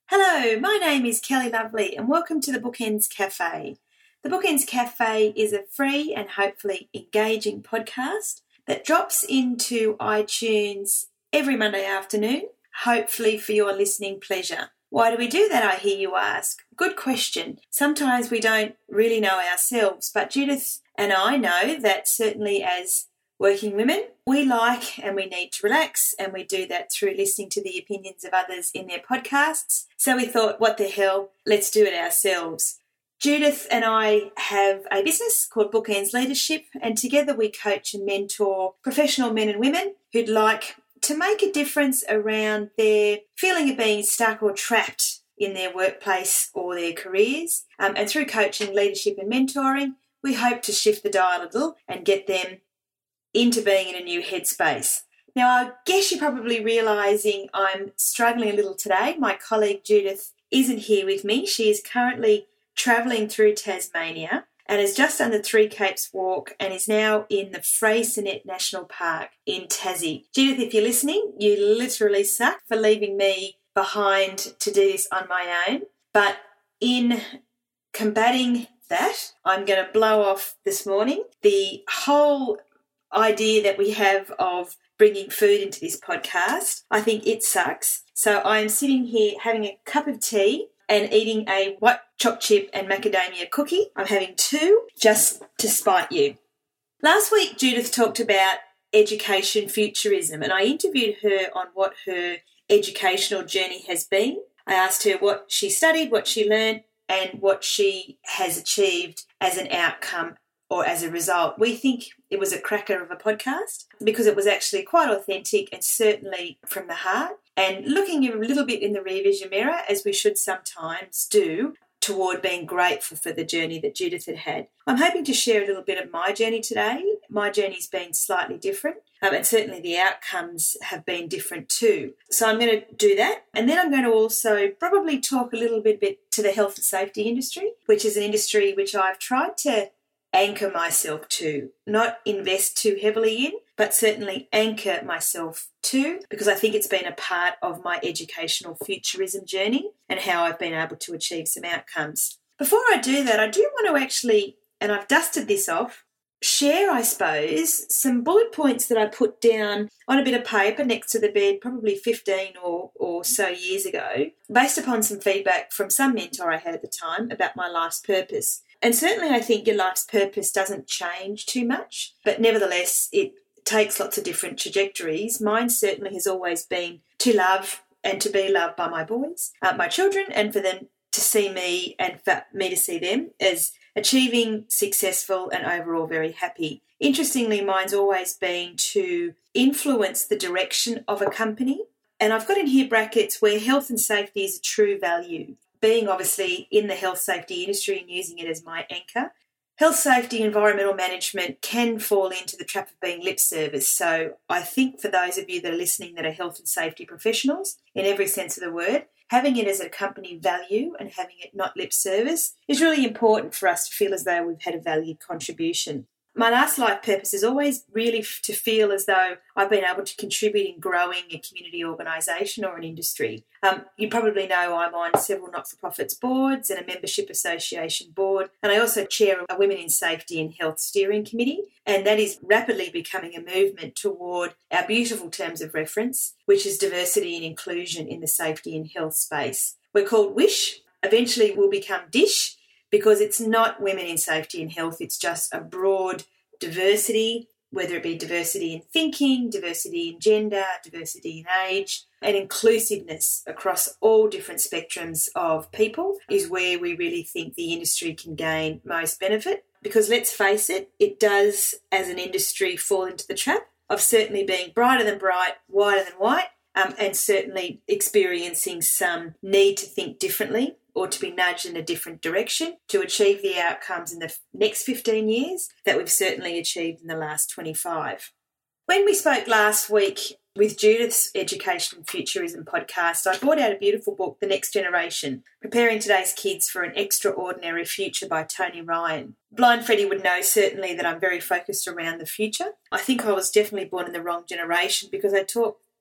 Hello, my name is Kelly Lovely and welcome to the Bookends Cafe. The Bookends Cafe is a free and hopefully engaging podcast that drops into iTunes every Monday afternoon, hopefully for your listening pleasure. Why do we do that, I hear you ask? Good question. Sometimes we don't really know ourselves, but Judith and I know that certainly as working women, we like and we need to relax, and we do that through listening to the opinions of others in their podcasts. So we thought, what the hell, let's do it ourselves. Judith and I have a business called Bookends Leadership, and together we coach and mentor professional men and women who'd like to make a difference around their feeling of being stuck or trapped in their workplace or their careers. And through coaching, leadership and mentoring, we hope to shift the dial a little and get them into being in a new headspace. Now, I guess you're probably realising I'm struggling a little today. My colleague Judith isn't here with me. She is currently travelling through Tasmania and has just done the Three Capes walk and is now in the Freycinet National Park in Tassie. Judith, if you're listening, you literally suck for leaving me behind to do this on my own. But in combating that, I'm going to blow off this morning the whole idea that we have of bringing food into this podcast. I think it sucks. So I'm sitting here having a cup of tea and eating a white chocolate chip and macadamia cookie. I'm having two just to spite you. Last week, Judith talked about education futurism, and I interviewed her on what her educational journey has been. I asked her what she studied, what she learned, and what she has achieved as an outcome or as a result. We think it was a cracker of a podcast because it was actually quite authentic and certainly from the heart, and looking a little bit in the rear vision mirror, as we should sometimes do, toward being grateful for the journey that Judith had had. I'm hoping to share a little bit of my journey today. My journey's been slightly different, and certainly the outcomes have been different too. So I'm going to do that, and then I'm going to also probably talk a little bit to the health and safety industry, which is an industry which I've tried to anchor myself to, not invest too heavily in, but certainly anchor myself to, because I think it's been a part of my educational futurism journey and how I've been able to achieve some outcomes. Before I do that, I do want to actually, and I've dusted this off, share, I suppose, some bullet points that I put down on a bit of paper next to the bed probably 15 or so years ago, based upon some feedback from some mentor I had at the time about my life's purpose. And certainly I think your life's purpose doesn't change too much, but nevertheless it takes lots of different trajectories. Mine certainly has always been to love and to be loved by my boys, my children, and for them to see me and for me to see them as achieving, successful and overall very happy. Interestingly, mine's always been to influence the direction of a company. And I've got in here brackets where health and safety is a true value. Being obviously in the health safety industry and using it as my anchor. Health safety, environmental management can fall into the trap of being lip service. So I think for those of you that are listening that are health and safety professionals, in every sense of the word, having it as a company value and having it not lip service is really important for us to feel as though we've had a valued contribution. My last life purpose is always really to feel as though I've been able to contribute in growing a community organisation or an industry. You probably know I'm on several not-for-profits boards and a membership association board, and I also chair a Women in Safety and Health steering committee, and that is rapidly becoming a movement toward our beautiful terms of reference, which is diversity and inclusion in the safety and health space. We're called WISH. Eventually we'll become DISH, because it's not women in safety and health, it's just a broad diversity, whether it be diversity in thinking, diversity in gender, diversity in age, and inclusiveness across all different spectrums of people is where we really think the industry can gain most benefit. Because let's face it, it does, as an industry, fall into the trap of certainly being brighter than bright, whiter than white, and certainly experiencing some need to think differently or to be nudged in a different direction to achieve the outcomes in the next 15 years that we've certainly achieved in the last 25. When we spoke last week with Judith's Education Futurism podcast, I brought out a beautiful book, The Next Generation, Preparing Today's Kids for an Extraordinary Future by Tony Ryan. Blind Freddie would know certainly that I'm very focused around the future. I think I was definitely born in the wrong generation because I talk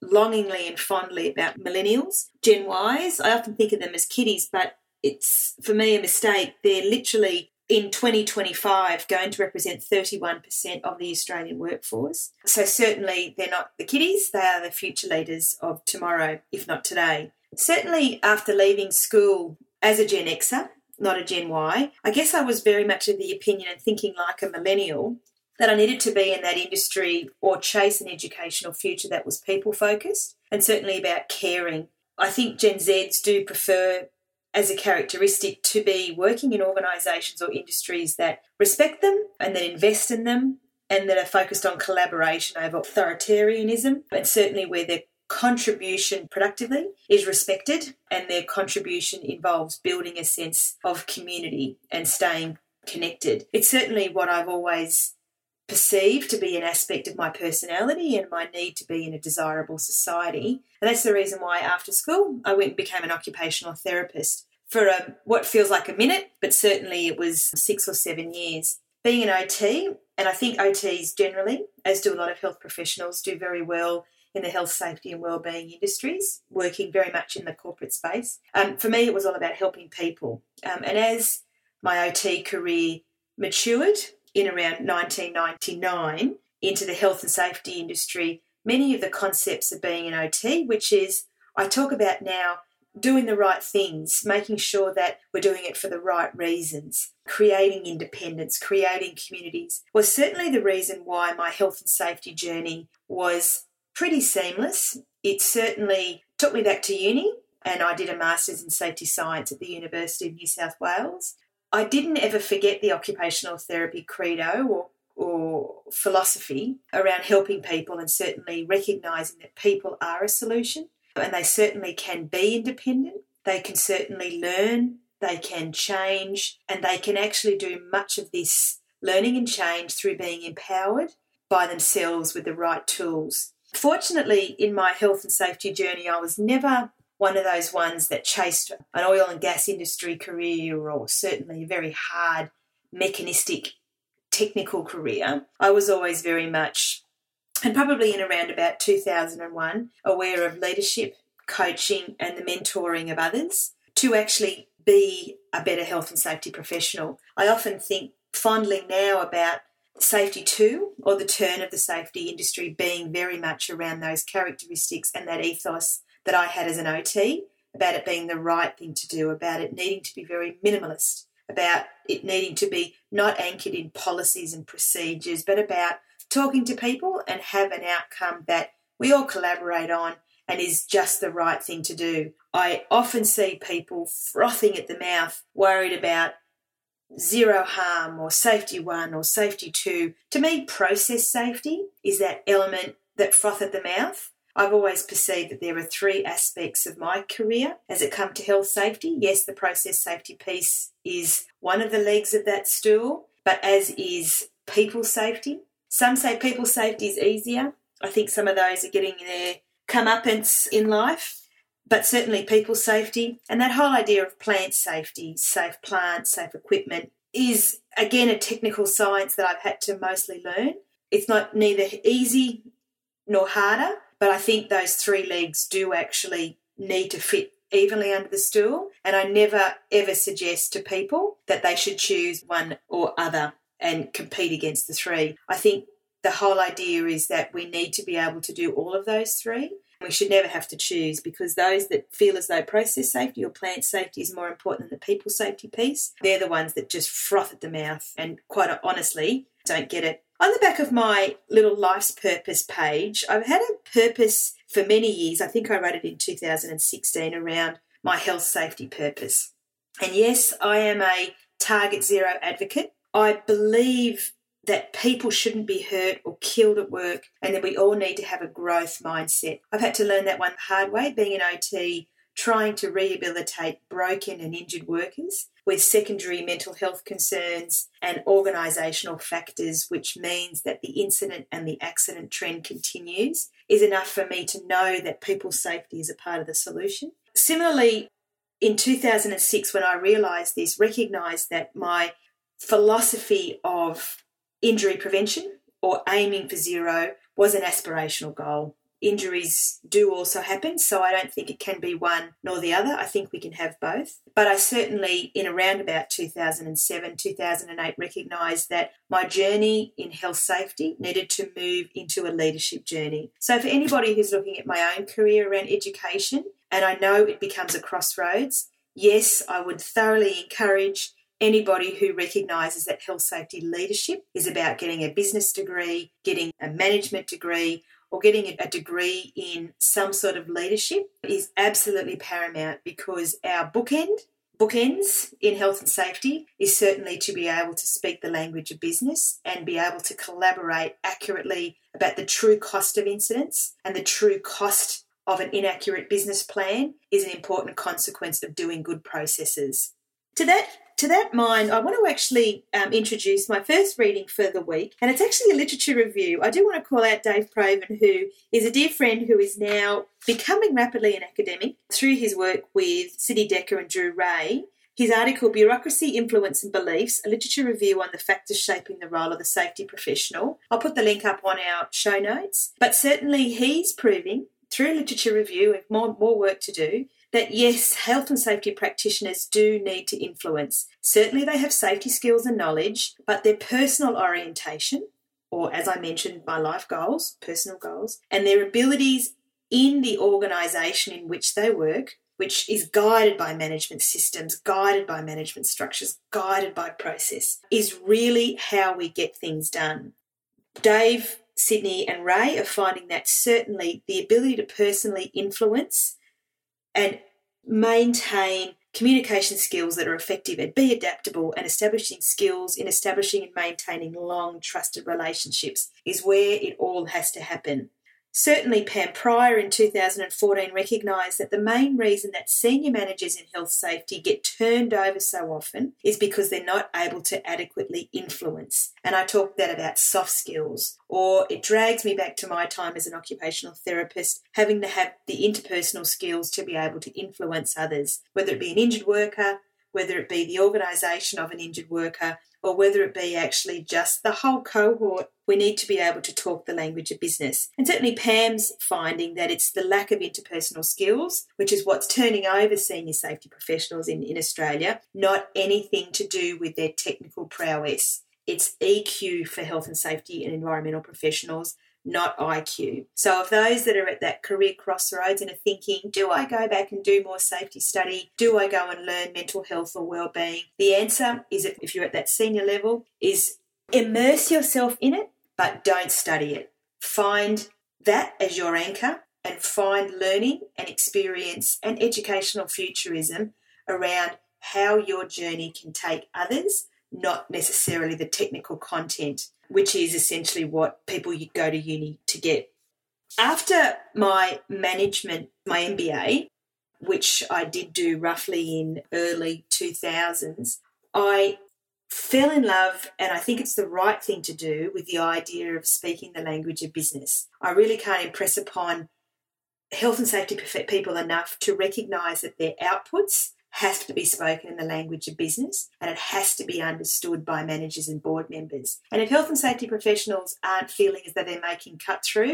longingly and fondly about millennials, Gen Ys. I often think of them as kiddies, but it's, for me, a mistake. They're literally, in 2025, going to represent 31% of the Australian workforce. So certainly they're not the kiddies, they are the future leaders of tomorrow, if not today. Certainly after leaving school as a Gen Xer, not a Gen Y, I guess I was very much of the opinion and thinking like a millennial that I needed to be in that industry or chase an educational future that was people-focused and certainly about caring. I think Gen Zs do prefer, as a characteristic, to be working in organisations or industries that respect them and that invest in them and that are focused on collaboration over authoritarianism, and certainly where their contribution productively is respected and their contribution involves building a sense of community and staying connected. It's certainly what I've always perceived to be an aspect of my personality and my need to be in a desirable society. And that's the reason why after school I went and became an occupational therapist for what feels like a minute, but certainly it was 6 or 7 years. Being an OT, and I think OTs generally, as do a lot of health professionals, do very well in the health, safety and wellbeing industries, working very much in the corporate space. For me, it was all about helping people. And as my OT career matured in around 1999 into the health and safety industry, many of the concepts of being an OT, which is, I talk about now, doing the right things, making sure that we're doing it for the right reasons, creating independence, creating communities, was certainly the reason why my health and safety journey was pretty seamless. It certainly took me back to uni, and I did a Master's in Safety Science at the University of New South Wales. I didn't ever forget the occupational therapy credo or philosophy around helping people and certainly recognising that people are a solution and they certainly can be independent. They can certainly learn, they can change, and they can actually do much of this learning and change through being empowered by themselves with the right tools. Fortunately, in my health and safety journey, I was never one of those ones that chased an oil and gas industry career or certainly a very hard, mechanistic, technical career. I was always very much, and probably in around about 2001, aware of leadership, coaching and the mentoring of others to actually be a better health and safety professional. I often think fondly now about Safety 2, or the turn of the safety industry, being very much around those characteristics and that ethos that I had as an OT, about it being the right thing to do, about it needing to be very minimalist, about it needing to be not anchored in policies and procedures, but about talking to people and have an outcome that we all collaborate on and is just the right thing to do. I often see people frothing at the mouth, worried about zero harm or safety 1 or safety 2. To me, process safety is that element that froth at the mouth. I've always perceived that there are 3 aspects of my career as it comes to health safety. Yes, the process safety piece is one of the legs of that stool, but as is people safety. Some say people safety is easier. I think some of those are getting their comeuppance in life, but certainly people safety. And that whole idea of plant safety, safe plants, safe equipment, is again a technical science that I've had to mostly learn. It's not neither easy nor harder, but I think those 3 legs do actually need to fit evenly under the stool. And I never, ever suggest to people that they should choose one or other and compete against the 3. I think the whole idea is that we need to be able to do all of those 3. We should never have to choose, because those that feel as though process safety or plant safety is more important than the people safety piece, they're the ones that just froth at the mouth and quite honestly don't get it. On the back of my little life's purpose page, I've had a purpose for many years. I think I wrote it in 2016 around my health safety purpose. And yes, I am a Target Zero advocate. I believe that people shouldn't be hurt or killed at work and that we all need to have a growth mindset. I've had to learn that one the hard way, being an OT, trying to rehabilitate broken and injured workers with secondary mental health concerns and organisational factors, which means that the incident and the accident trend continues, is enough for me to know that people's safety is a part of the solution. Similarly, in 2006, when I realised this, recognised that my philosophy of injury prevention or aiming for zero was an aspirational goal. injuries do also happen, so I don't think it can be one nor the other. I think we can have both. But I certainly, in around about 2007, 2008, recognised that my journey in health safety needed to move into a leadership journey. So for anybody who's looking at my own career around education, and I know it becomes a crossroads, yes, I would thoroughly encourage anybody who recognises that health safety leadership is about getting a business degree, getting a management degree, or getting a degree in some sort of leadership is absolutely paramount, because our bookends in health and safety is certainly to be able to speak the language of business and be able to collaborate accurately about the true cost of incidents, and the true cost of an inaccurate business plan is an important consequence of doing good processes. To that mind, I want to actually introduce my first reading for the week, and it's actually a literature review. I do want to call out Dave Provan, who is a dear friend who is now becoming rapidly an academic through his work with Sidney Dekker and Drew Ray. His article, Bureaucracy, Influence and Beliefs, a literature review on the factors shaping the role of the safety professional. I'll put the link up on our show notes. But certainly he's proving, through literature review and more work to do, that yes, health and safety practitioners do need to influence. Certainly they have safety skills and knowledge, but their personal orientation, or as I mentioned, my life goals, personal goals, and their abilities in the organisation in which they work, which is guided by management systems, guided by management structures, guided by process, is really how we get things done. Dave, Sidney and Ray are finding that certainly the ability to personally influence and maintain communication skills that are effective and be adaptable, and establishing skills in establishing and maintaining long trusted relationships is where it all has to happen. Certainly Pam Pryor in 2014 recognised that the main reason that senior managers in health safety get turned over so often is because they're not able to adequately influence. And I talked that about soft skills, or it drags me back to my time as an occupational therapist, having to have the interpersonal skills to be able to influence others, whether it be an injured worker, whether it be the organisation of an injured worker, or whether it be actually just the whole cohort. We need to be able to talk the language of business. And certainly Pam's finding that it's the lack of interpersonal skills, which is what's turning over senior safety professionals in Australia, not anything to do with their technical prowess. It's EQ for health and safety and environmental professionals, not IQ. So of those that are at that career crossroads and are thinking, do I go back and do more safety study? Do I go and learn mental health or wellbeing? The answer is, if you're at that senior level, is immerse yourself in it, but don't study it. Find that as your anchor, and find learning and experience and educational futurism around how your journey can take others, not necessarily the technical content, which is essentially what people go to uni to get. After my management, my MBA, which I did do roughly in early 2000s, I fell in love, and I think it's the right thing to do, with the idea of speaking the language of business. I really can't impress upon health and safety people enough to recognise that their outputs have to be spoken in the language of business, and it has to be understood by managers and board members. And if health and safety professionals aren't feeling as though they're making cut through,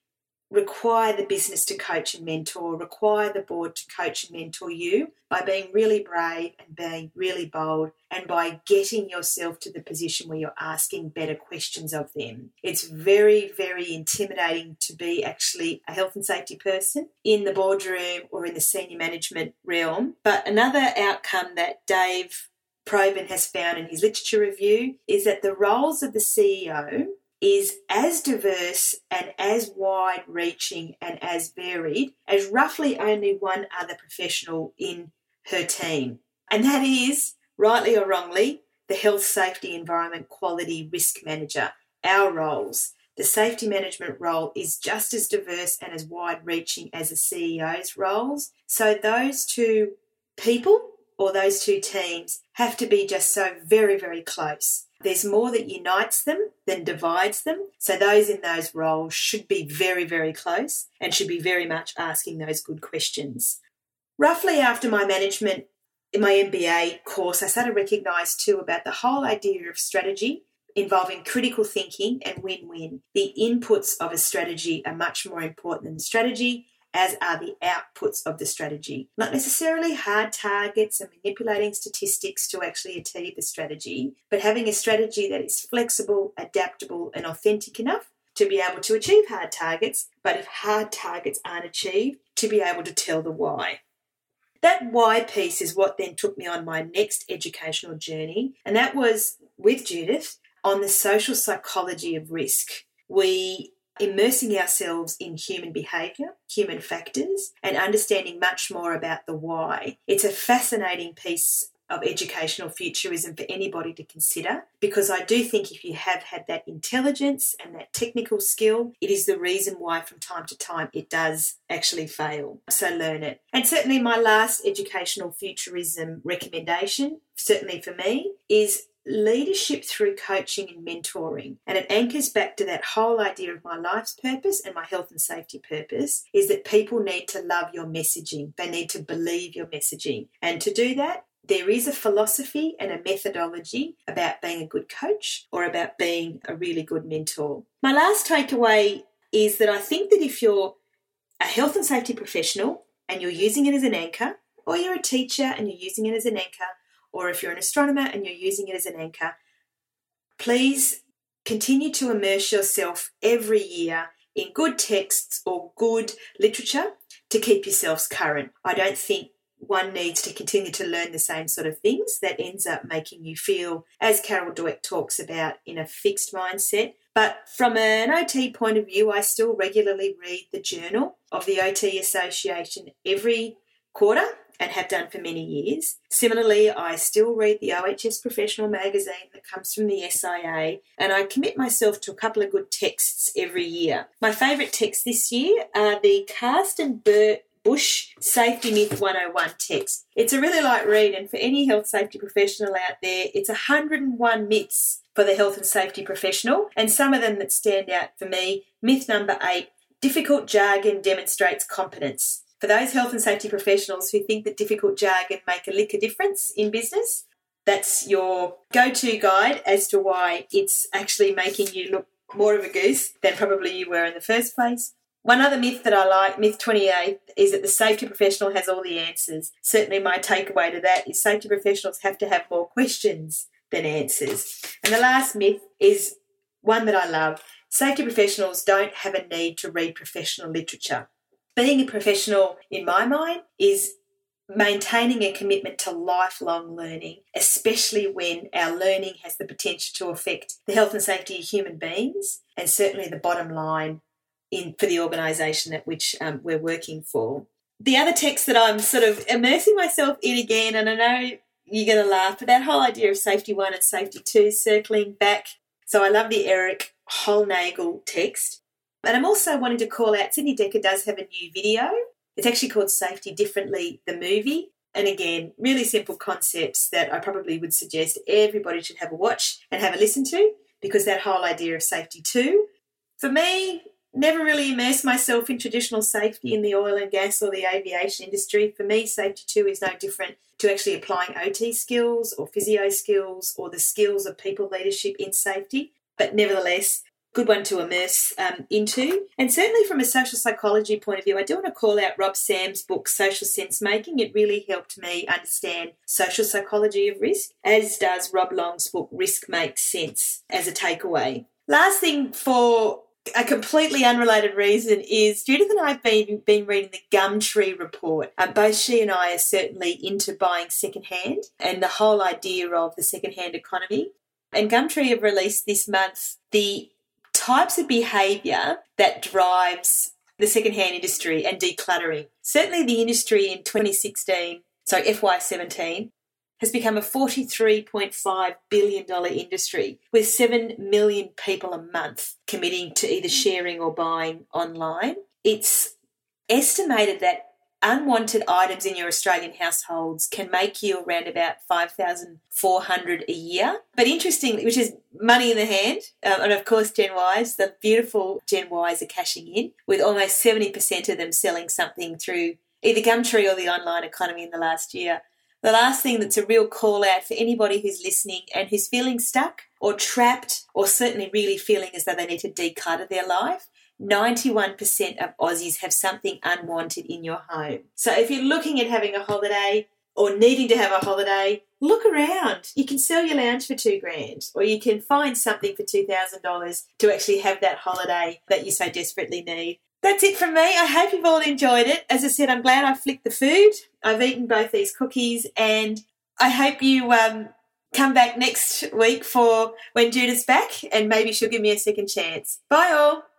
require the business to coach and mentor, require the board to coach and mentor you by being really brave and being really bold, and by getting yourself to the position where you're asking better questions of them. It's very, very intimidating to be actually a health and safety person in the boardroom or in the senior management realm. But another outcome that Dave Provan has found in his literature review is that the roles of the CEO is as diverse and as wide-reaching and as varied as roughly only one other professional in her team. And that is, rightly or wrongly, the health, safety, environment, quality, risk manager, our roles. The safety management role is just as diverse and as wide-reaching as the CEO's roles. So those two people, or those two teams, have to be just so very, very close. There's more that unites them than divides them. So those in those roles should be very, very close and should be very much asking those good questions. Roughly after my management, in my MBA course, I started to recognise too about the whole idea of strategy involving critical thinking and win-win. The inputs of a strategy are much more important than the strategy, as are the outputs of the strategy. Not necessarily hard targets and manipulating statistics to actually achieve the strategy, but having a strategy that is flexible, adaptable, and authentic enough to be able to achieve hard targets, but if hard targets aren't achieved, to be able to tell the why. That why piece is what then took me on my next educational journey, and that was with Judith on the social psychology of risk. We immersing ourselves in human behaviour, human factors, and understanding much more about the why. It's a fascinating piece of educational futurism for anybody to consider, because I do think if you have had that intelligence and that technical skill, it is the reason why from time to time it does actually fail. So learn it. And certainly my last educational futurism recommendation, certainly for me, is leadership through coaching and mentoring. And it anchors back to that whole idea of my life's purpose and my health and safety purpose, is that people need to love your messaging. They need to believe your messaging. And to do that, there is a philosophy and a methodology about being a good coach or about being a really good mentor. My last takeaway is that I think that if you're a health and safety professional and you're using it as an anchor, or you're a teacher and you're using it as an anchor, or if you're an astronomer and you're using it as an anchor, please continue to immerse yourself every year in good texts or good literature to keep yourselves current. I don't think one needs to continue to learn the same sort of things. That ends up making you feel, as Carol Dweck talks about, in a fixed mindset. But from an OT point of view, I still regularly read the Journal of the OT Association every quarter and have done for many years. Similarly, I still read the OHS Professional magazine that comes from the SIA, and I commit myself to a couple of good texts every year. My favourite texts this year are the Carsten Bush Safety Myth 101 text. It's a really light read, and for any health safety professional out there, it's 101 myths for the health and safety professional, and some of them that stand out for me. Myth number 8, difficult jargon demonstrates competence. For those health and safety professionals who think that difficult jargon make a lick of difference in business, that's your go-to guide as to why it's actually making you look more of a goose than probably you were in the first place. One other myth that I like, myth 28, is that the safety professional has all the answers. Certainly my takeaway to that is safety professionals have to have more questions than answers. And the last myth is one that I love. Safety professionals don't have a need to read professional literature. Being a professional, in my mind, is maintaining a commitment to lifelong learning, especially when our learning has the potential to affect the health and safety of human beings and certainly the bottom line for the organisation at which we're working for. The other text that I'm sort of immersing myself in again, and I know you're going to laugh, but that whole idea of safety 1 and safety 2, circling back. So I love the Eric Holnagel text. And I'm also wanting to call out, Sydney Dekker does have a new video. It's actually called Safety Differently, the movie. And again, really simple concepts that I probably would suggest everybody should have a watch and have a listen to, because that whole idea of safety 2, for me, never really immersed myself in traditional safety in the oil and gas or the aviation industry. For me, safety 2 is no different to actually applying OT skills or physio skills or the skills of people leadership in safety. But nevertheless, good one to immerse into. And certainly from a social psychology point of view, I do want to call out Rob Sam's book, Social Sense Making. It really helped me understand social psychology of risk, as does Rob Long's book, Risk Makes Sense, as a takeaway. Last thing, for a completely unrelated reason, is Judith and I have been reading the Gumtree report. Both she and I are certainly into buying secondhand and the whole idea of the secondhand economy. And Gumtree have released this month the types of behaviour that drives the secondhand industry and decluttering. Certainly the industry in FY17, has become a $43.5 billion industry with 7 million people a month committing to either sharing or buying online. It's estimated that unwanted items in your Australian households can make you around about $5,400 a year. But interestingly, which is money in the hand, and of course Gen Ys, the beautiful Gen Ys are cashing in, with almost 70% of them selling something through either Gumtree or the online economy in the last year. The last thing that's a real call out for anybody who's listening and who's feeling stuck or trapped or certainly really feeling as though they need to declutter their life, 91% of Aussies have something unwanted in your home. So if you're looking at having a holiday or needing to have a holiday, look around. You can sell your lounge for $2,000 or you can find something for $2,000 to actually have that holiday that you so desperately need. That's it from me. I hope you've all enjoyed it. As I said, I'm glad I flicked the food. I've eaten both these cookies and I hope you come back next week for when Judith's back and maybe she'll give me a second chance. Bye all.